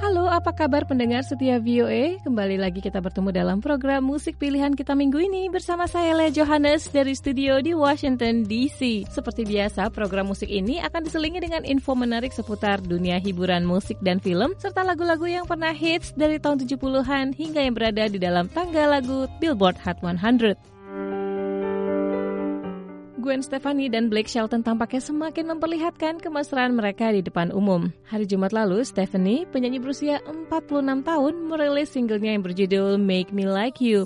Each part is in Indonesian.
Halo, apa kabar pendengar setia VOA? Kembali lagi kita bertemu dalam program musik pilihan kita minggu ini bersama saya Lea Johannes dari studio di Washington DC. Seperti biasa, program musik ini akan diselingi dengan info menarik seputar dunia hiburan musik dan film serta lagu-lagu yang pernah hits dari tahun 70-an hingga yang berada di dalam tangga lagu Billboard Hot 100. Gwen Stefani dan Blake Shelton tampaknya semakin memperlihatkan kemesraan mereka di depan umum. Hari Jumat lalu, Stefani, penyanyi berusia 46 tahun, merilis singlenya yang berjudul Make Me Like You.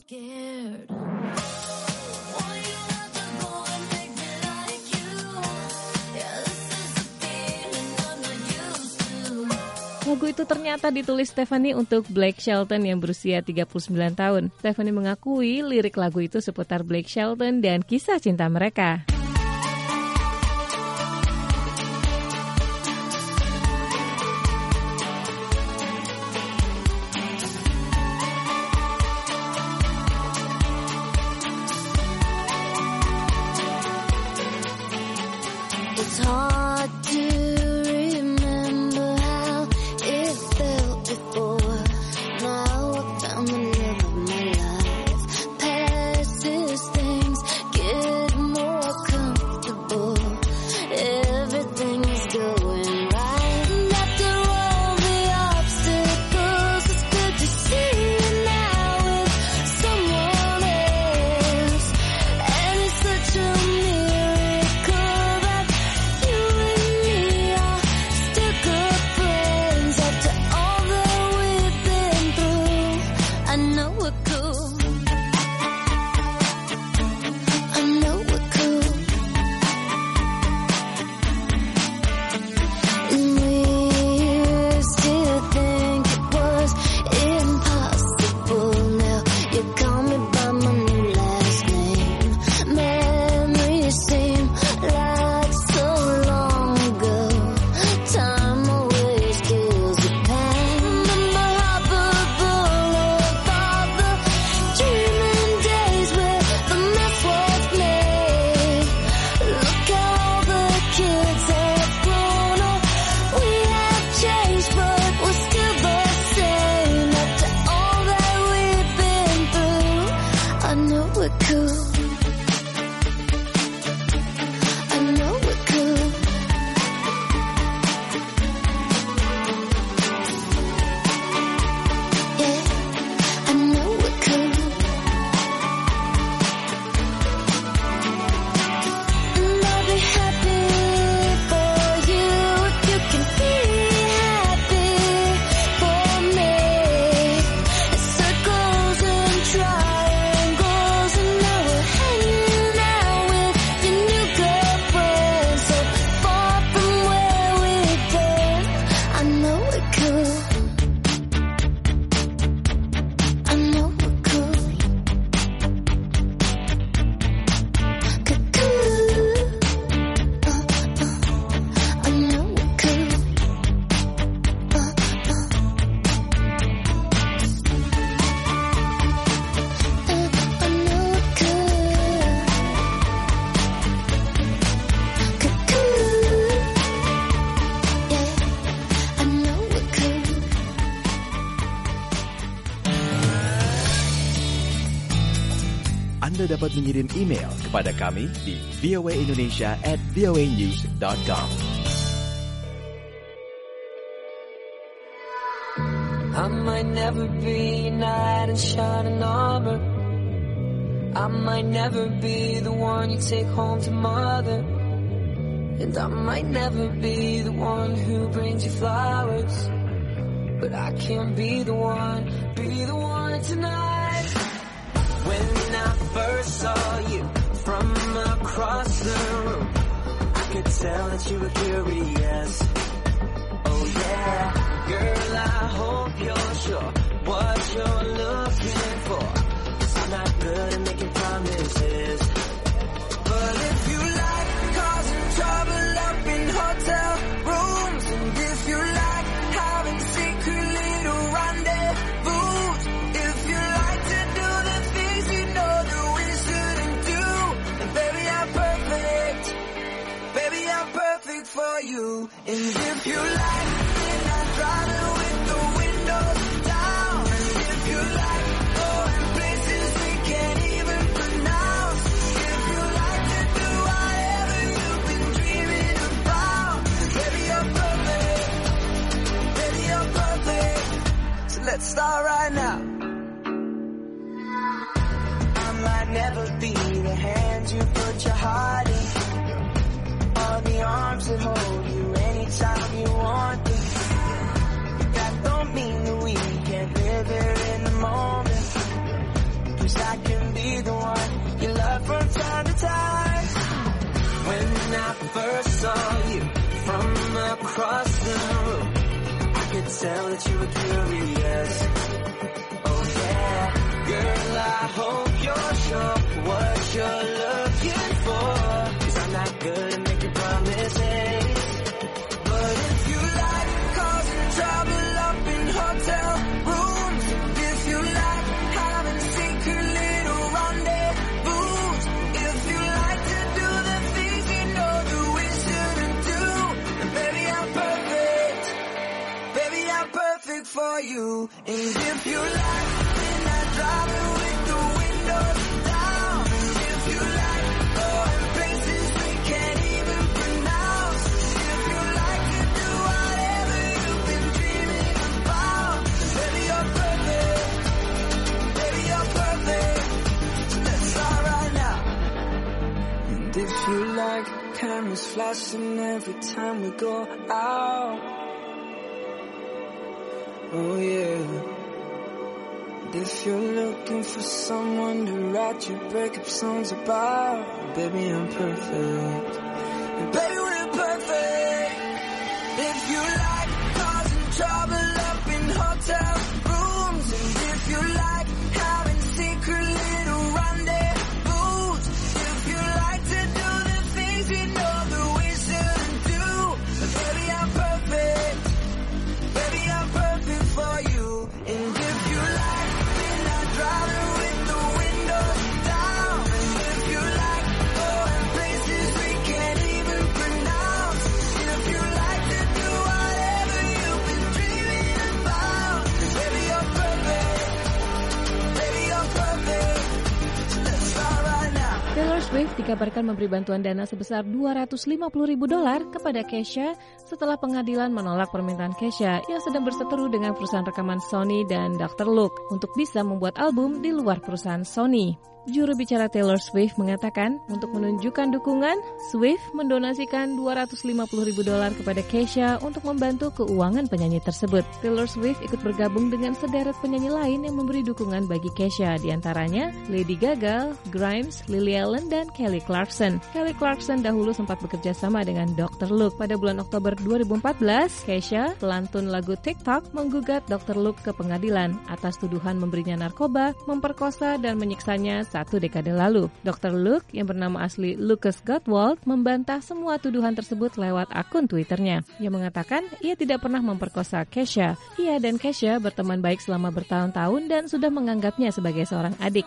Lagu itu ternyata ditulis Stefani untuk Blake Shelton yang berusia 39 tahun. Stefani mengakui lirik lagu itu seputar Blake Shelton dan kisah cinta mereka. It's hard to Anda dapat mengirim email kepada kami di voaindonesia@voanews.com. I might never be a knight in shining armor. I might never be the one you take home to mother. And I might never be the one who brings you flowers. But I can be the one tonight. When I first saw you from across the room, I could tell that you were curious. Oh yeah, girl, I hope you're sure what you're looking for. 'Cause I'm not good at making promises. But if you like causing trouble up in hotel rooms, and if you like having secret little rendezvous, if you like to do the things you know that we shouldn't do, then baby, I'm perfect for you. And if you like midnight driving with the wind let's start right now. I might never be the hand you put your heart in, or the arms that hold you anytime you want them. That don't mean that we can't live here in the moment, 'cause I can be the one you love from time to time. When I first saw you from across the room, I could tell that you were curious. Oh yeah, girl, I hope you're sure what you're looking for, 'cause I'm not good at making promises. But if you like causing trouble up in hotel rooms, if you like having secret little rendezvous, if you like to do the things you know that we shouldn't do, then baby I'm perfect. Baby I'm perfect for you. And if you like midnight driving with the windows down, and if you like going places we can't even pronounce, if you like to do whatever you've been dreaming about, baby you're perfect. Baby you're perfect. So let's start right now. And if you like cameras flashing every time we go out, oh yeah. And if you're looking for someone to write your breakup songs about, baby I'm perfect. And baby we're perfect. If you like causing trouble up in hotel rooms, and if you like having secret little rendezvous, if you like to do the things you know that we shouldn't do, then baby I'm perfect. Baby I'm perfect for you. And if you like midnight driving with the windows down, and if you like going places we can't even pronounce, if you like to do whatever you've been dreaming about, baby you're perfect. Baby you're perfect. So let's start right now. Taylor Swift dikabarkan memberi bantuan dana sebesar $250.000 kepada Kesha setelah pengadilan menolak permintaan Kesha yang sedang berseteru dengan perusahaan rekaman Sony dan Dr. Luke untuk bisa membuat album di luar perusahaan Sony. Juru bicara Taylor Swift mengatakan, untuk menunjukkan dukungan, Swift mendonasikan $250.000 kepada Kesha untuk membantu keuangan penyanyi tersebut. Taylor Swift ikut bergabung dengan sederet penyanyi lain yang memberi dukungan bagi Kesha, diantaranya Lady Gaga, Grimes, Lily Allen, dan Kelly Clarkson. Kelly Clarkson dahulu sempat bekerja sama dengan Dr. Luke. Pada bulan Oktober 2014, Kesha, pelantun lagu TikTok, menggugat Dr. Luke ke pengadilan atas tuduhan memberinya narkoba, memperkosa, dan menyiksanya 1 dekade lalu. Dr. Luke, yang bernama asli Lucas Gottwald, membantah semua tuduhan tersebut lewat akun Twitternya. Ia mengatakan ia tidak pernah memperkosa Kesha. Ia dan Kesha berteman baik selama bertahun-tahun dan sudah menganggapnya sebagai seorang adik.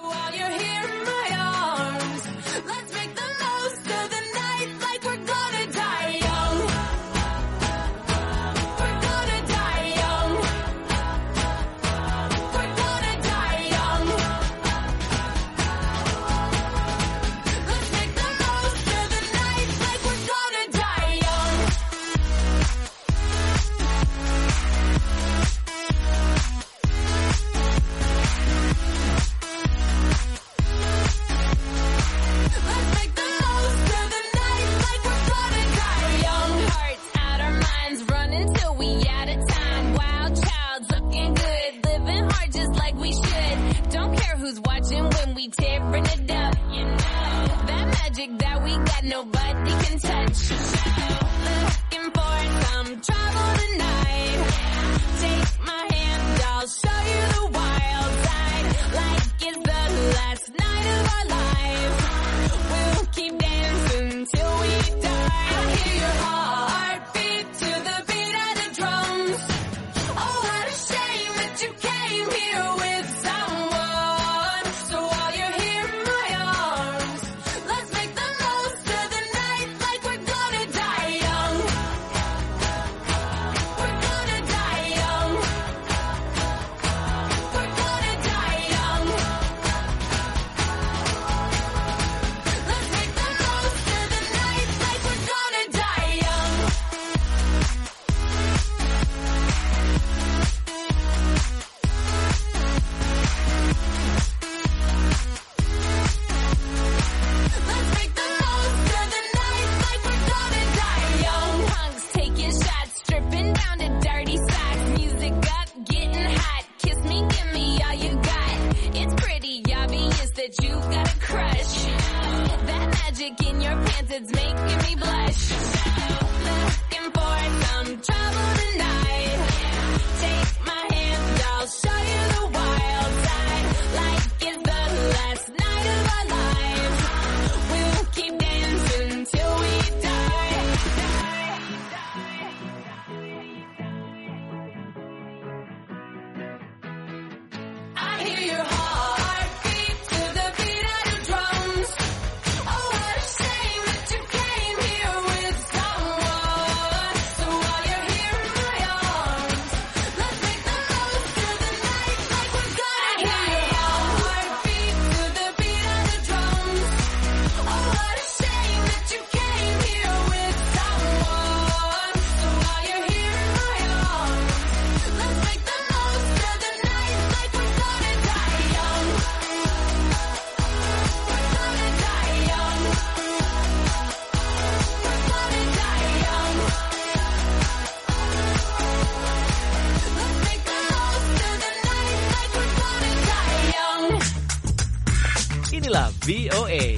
Inilah VOA.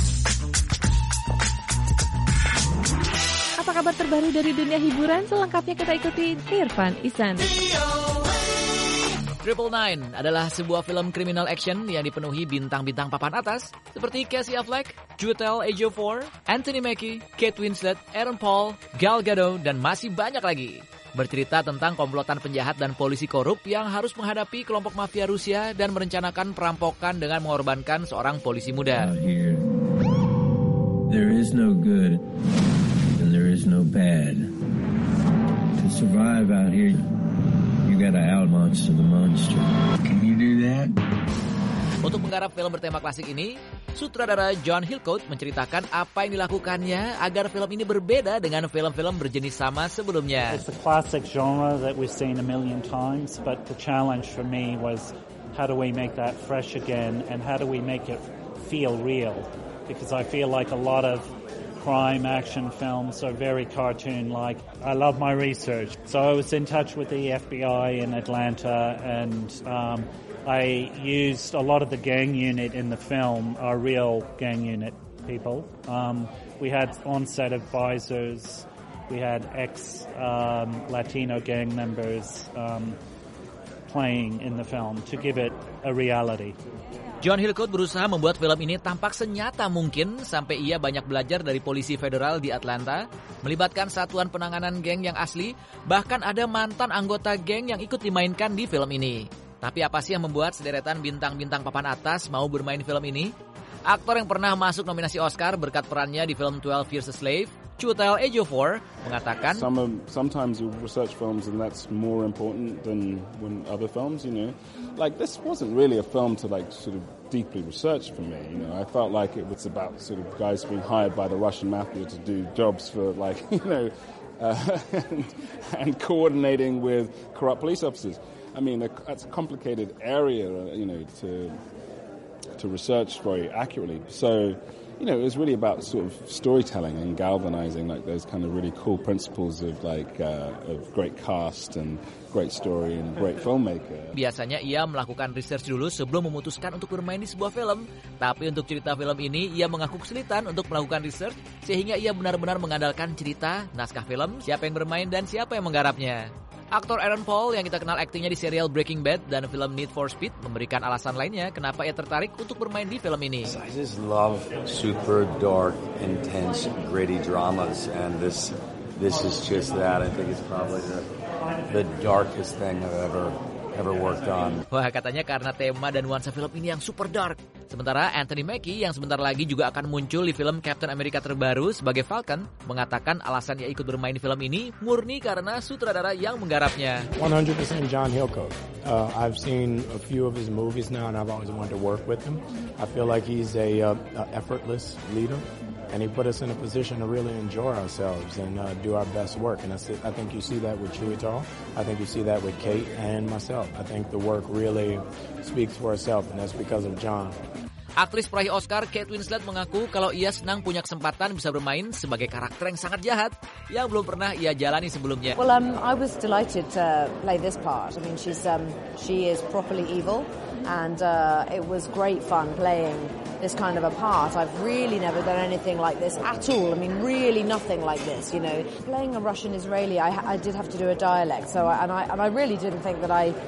Apa kabar terbaru dari dunia hiburan? Selengkapnya kita ikuti Irfan Ihsan. 999 adalah sebuah film kriminal action yang dipenuhi bintang-bintang papan atas seperti Casey Affleck, Chiwetel Ejiofor, Anthony Mackie, Kate Winslet, Aaron Paul, Gal Gadot, dan masih banyak lagi. Bercerita tentang komplotan penjahat dan polisi korup yang harus menghadapi kelompok mafia Rusia dan merencanakan perampokan dengan mengorbankan seorang polisi muda. Out here, there is no good and there is no bad. To survive out here, you gotta out-monster the monster. Can you do that? Untuk menggarap film bertema klasik ini, sutradara John Hillcoat menceritakan apa yang dilakukannya agar film ini berbeda dengan film-film berjenis sama sebelumnya. It's a classic genre that we've seen a million times, but the challenge for me was how do we make that fresh again and how do we make it feel real? Because I feel like a lot of crime action films are very cartoon-like. I love my research. So I was in touch with the FBI in Atlanta and I used a lot of the gang unit in the film are real gang unit people. We had on-set advisors. We had ex-Latino gang members playing in the film to give it a reality. John Hillcoat berusaha membuat film ini tampak senyata mungkin sampai ia banyak belajar dari polisi federal di Atlanta, melibatkan satuan penanganan geng yang asli, bahkan ada mantan anggota geng yang ikut dimainkan di film ini. Tapi apa sih yang membuat sederetan bintang-bintang papan atas mau bermain film ini? Aktor yang pernah masuk nominasi Oscar berkat perannya di film 12 Years a Slave, Chiwetel Ejiofor, mengatakan, Sometimes you research films and that's more important than when other films, you know. Like this wasn't really a film to like sort of deeply research for me, you know. I felt like it was about sort of guys being hired by the Russian mafia to do jobs for like, you know, and coordinating with corrupt police officers. I mean, that's a complicated area, you know, to research very accurately. So, you know, it was really about sort of storytelling and galvanizing like those kind of really cool principles of like of great cast and great story and great filmmaker. Biasanya ia melakukan research dulu sebelum memutuskan untuk bermain di sebuah film. Tapi untuk cerita film ini, ia mengaku kesulitan untuk melakukan research sehingga ia benar-benar mengandalkan cerita, naskah film, siapa yang bermain dan siapa yang menggarapnya. Aktor Aaron Paul yang kita kenal aktingnya di serial Breaking Bad dan film Need for Speed memberikan alasan lainnya kenapa ia tertarik untuk bermain di film ini. I just love super dark, intense, gritty dramas, and this is just that. I think it's probably the darkest thing I've ever worked on. Wah, katanya karena tema dan nuansa film ini yang super dark. Sementara Anthony Mackie yang sebentar lagi juga akan muncul di film Captain America terbaru sebagai Falcon mengatakan alasan ia ikut bermain di film ini murni karena sutradara yang menggarapnya. 100% John Hillcoat. I've seen a few of his movies now and I've always wanted to work with him. I feel like he's a effortless leader. And he put us in a position to really enjoy ourselves and do our best work. And I think you see that with Chiwetel. I think you see that with Kate and myself. I think the work really speaks for itself, and that's because of John. Aktris peraih Oscar Kate Winslet mengaku kalau ia senang punya kesempatan bisa bermain sebagai karakter yang sangat jahat yang belum pernah ia jalani sebelumnya. Well, I was delighted to play this part. I mean, she is properly evil, and it was great fun playing this kind of a part. I've really never done anything like this at all. I mean, really nothing like this, you know. Playing a Russian Israeli, I did have to do a dialect, so I really didn't think that I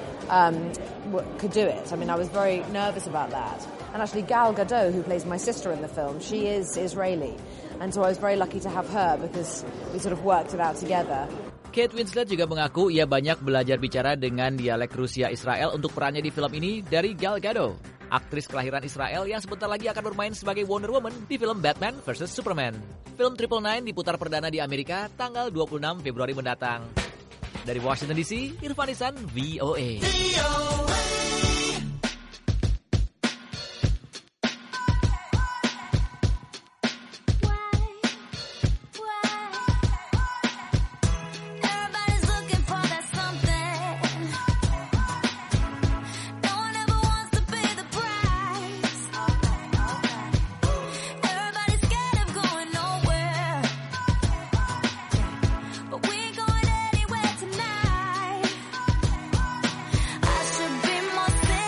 could do it. I mean, I was very nervous about that. And actually Gal Gadot, who plays my sister in the film, she is Israeli. And so I was very lucky to have her because we sort of worked it out together. Kate Winslet juga mengaku ia banyak belajar bicara dengan dialek Rusia Israel untuk perannya di film ini dari Gal Gadot, aktris kelahiran Israel yang sebentar lagi akan bermain sebagai Wonder Woman di film Batman vs Superman. Film 999 diputar perdana di Amerika tanggal 26 Februari mendatang. Dari Washington DC, Irfan Ihsan, VOA. I should be more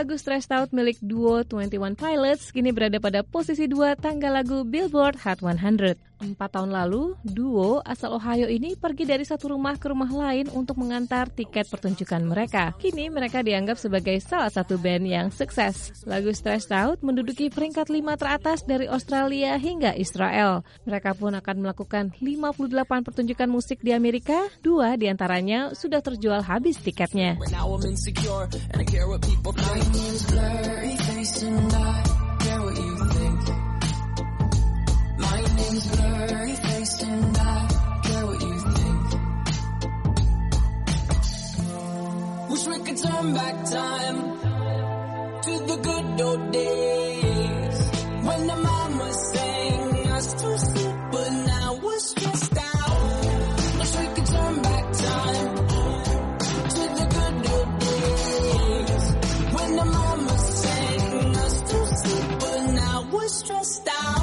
lagu Stressed Out milik duo 21 Pilots kini berada pada posisi 2 tangga lagu Billboard Hot 100. 4 tahun lalu, duo asal Ohio ini pergi dari satu rumah ke rumah lain untuk mengantar tiket pertunjukan mereka. Kini mereka dianggap sebagai salah satu band yang sukses. Lagu Stressed Out menduduki peringkat 5 teratas dari Australia hingga Israel. Mereka pun akan melakukan 58 pertunjukan musik di Amerika, 2 diantaranya sudah terjual habis tiketnya. Blurry face and I care what you think. Wish we could turn back time to the good old days when the mama sang us to sleep, but now we're stressed out. Wish we could turn back time to the good old days when the mama sang us to sleep, but now we're stressed out.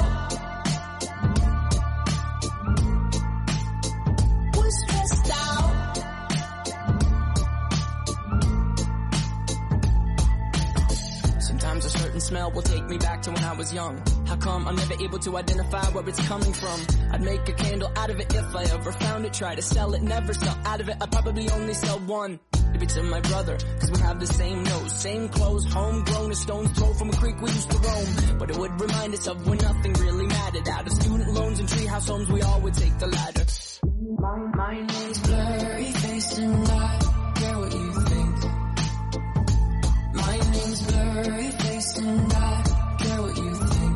Smell will take me back to when I was young. How come I'm never able to identify where it's coming from? I'd make a candle out of it if I ever found it. Try to sell it, never sell out of it. I'd probably only sell one. Maybe to my brother, cause we have the same nose, same clothes, homegrown, a stone's throw from a creek we used to roam. But it would remind us of when nothing really mattered. Out of student loans and treehouse homes, we all would take the ladder. My name's blurry face and I care what you think. My name's blurry face and I care what you think.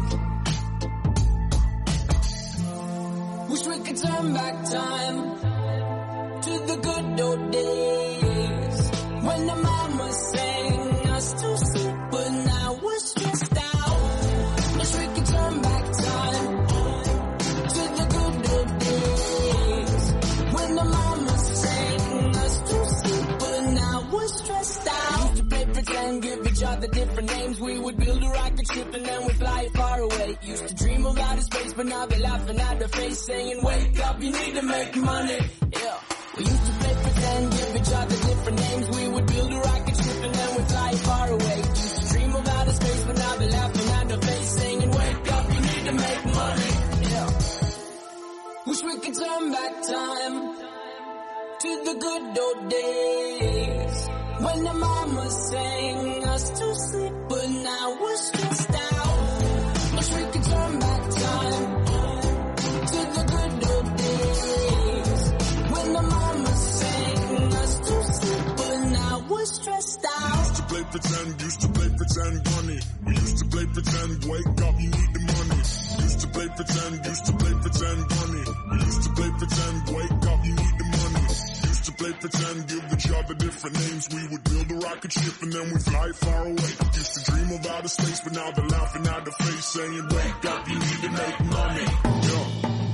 Wish we could turn back time to the good old days when the mama sang us to sleep, but now we're stressed out. Wish we could turn back time to the good old days when the mama sang us to sleep, but now we're stressed out. Used to play pretend, give each other different names. We would build a rocket ship and then we'd fly far away. Used to dream of outer space, but now they're laughing at the face, saying, wake up, you need to make money. Yeah. We used to play pretend, give each other different names. We would build a rocket ship and then we'd fly far away. Used to dream of outer space, but now they're laughing at the face, saying, wake up, you need to make money. Yeah. Wish we could turn back time to the good old days when the mama sang us to sleep, but now we're stressed out. Wish we could turn back time to the good old days when the mama sang us to sleep, but now we're stressed out. Used to play pretend, bunny. We used to play pretend, wake up, you need the money. Used to play pretend, bunny. We used to play pretend, wake up, you need the money. Used to play pretend, give each other different names. We would build a rocket ship and then we fly far away. Used to dream of outer space, but now they're laughing at the face, saying, wake up, you need to make money. Yeah.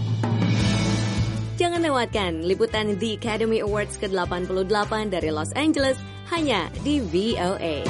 Jangan lewatkan liputan The Academy Awards ke-88 dari Los Angeles hanya di VOA.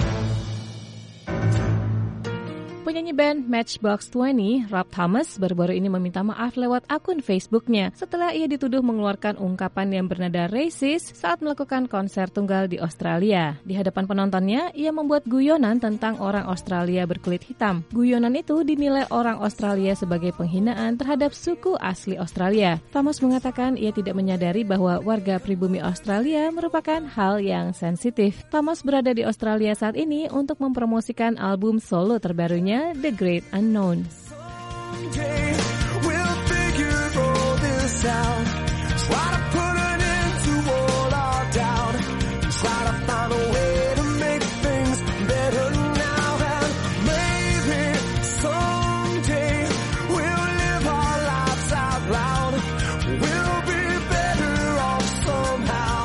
Penyanyi band Matchbox 20, Rob Thomas, baru-baru ini meminta maaf lewat akun Facebooknya setelah ia dituduh mengeluarkan ungkapan yang bernada racist saat melakukan konser tunggal di Australia. Di hadapan penontonnya, ia membuat guyonan tentang orang Australia berkulit hitam. Guyonan itu dinilai orang Australia sebagai penghinaan terhadap suku asli Australia. Thomas mengatakan ia tidak menyadari bahwa warga pribumi Australia merupakan hal yang sensitif. Thomas berada di Australia saat ini untuk mempromosikan album solo terbarunya, The Great Unknown. Someday we'll figure all this out. Try to put an end to all our doubt. Try to find a way to make things better now. And maybe someday we'll live our lives out loud. We'll be better off somehow.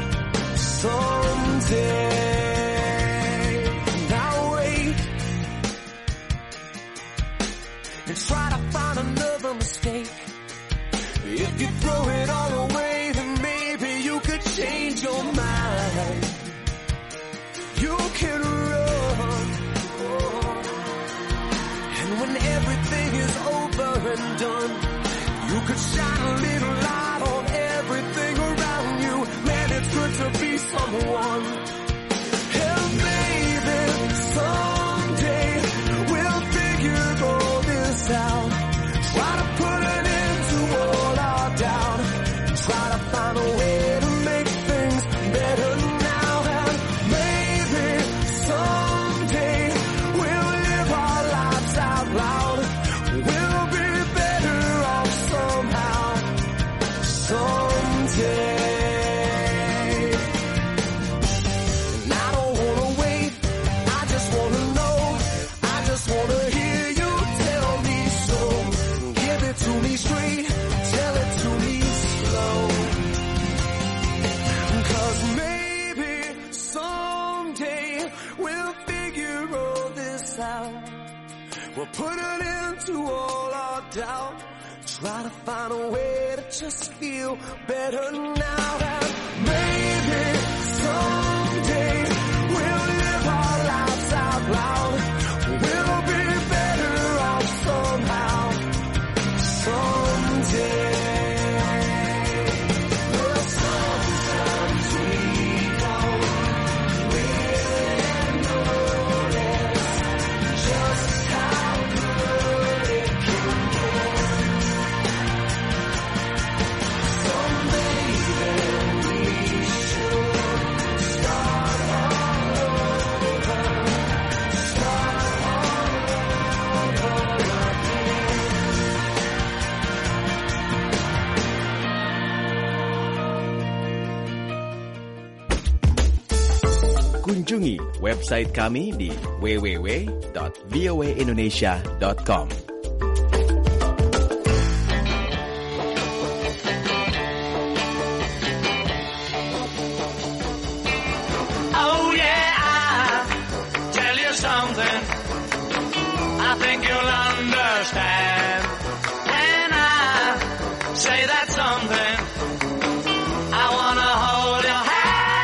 Someday. Try to find another mistake. If you throw it all away, put an end to all our doubt. Try to find a way to just feel better now. And maybe someday we'll live our lives out loud. We'll be better off somehow. Someday. Kunjungi website kami di www.voaindonesia.com. Oh yeah, I'll tell you something I think you'll understand. And I say that something I wanna hold your hand.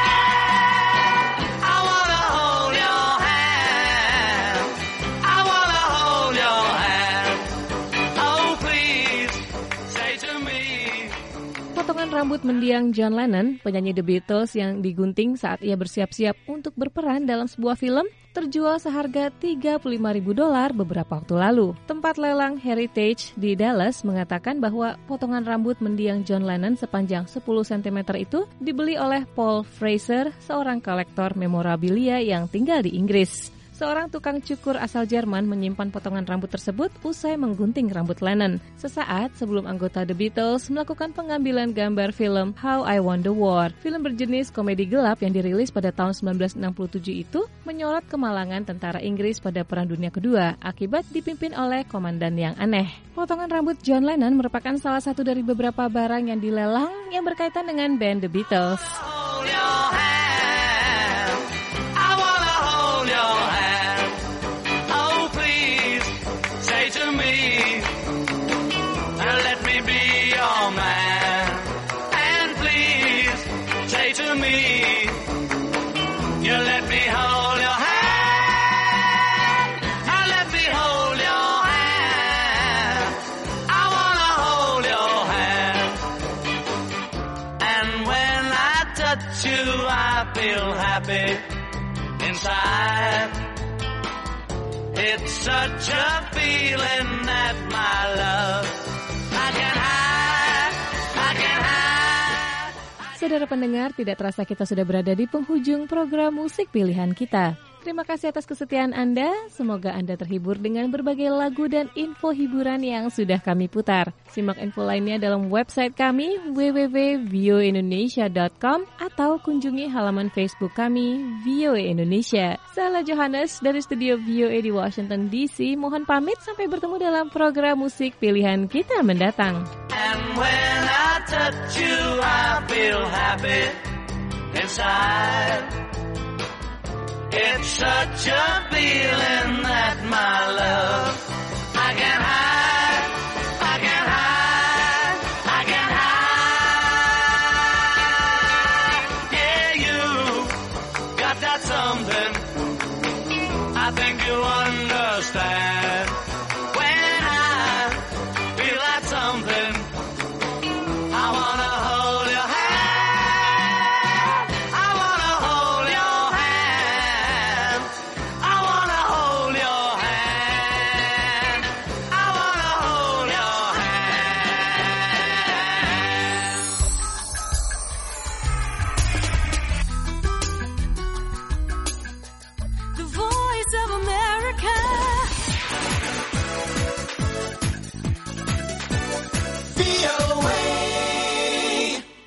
Potongan rambut mendiang John Lennon, penyanyi The Beatles yang digunting saat ia bersiap-siap untuk berperan dalam sebuah film, terjual seharga $35.000 beberapa waktu lalu. Tempat lelang Heritage di Dallas mengatakan bahwa potongan rambut mendiang John Lennon sepanjang 10 cm itu dibeli oleh Paul Fraser, seorang kolektor memorabilia yang tinggal di Inggris. Seorang tukang cukur asal Jerman menyimpan potongan rambut tersebut usai menggunting rambut Lennon. Sesaat sebelum anggota The Beatles melakukan pengambilan gambar film How I Won the War. Film berjenis komedi gelap yang dirilis pada tahun 1967 itu menyorot kemalangan tentara Inggris pada Perang Dunia Kedua akibat dipimpin oleh komandan yang aneh. Potongan rambut John Lennon merupakan salah satu dari beberapa barang yang dilelang yang berkaitan dengan band The Beatles. I feel happy inside. It's such a feeling that my love I can hide. Saudara pendengar, tidak terasa kita sudah berada di penghujung program musik pilihan kita. Terima kasih atas kesetiaan Anda. Semoga Anda terhibur dengan berbagai lagu dan info hiburan yang sudah kami putar. Simak info lainnya dalam website kami www.voaindonesia.com atau kunjungi halaman Facebook kami VOA Indonesia. Saya Johannes dari studio VOA di Washington DC. Mohon pamit sampai bertemu dalam program musik pilihan kita mendatang. And when I touch you, I feel happy inside. It's such a feeling that my love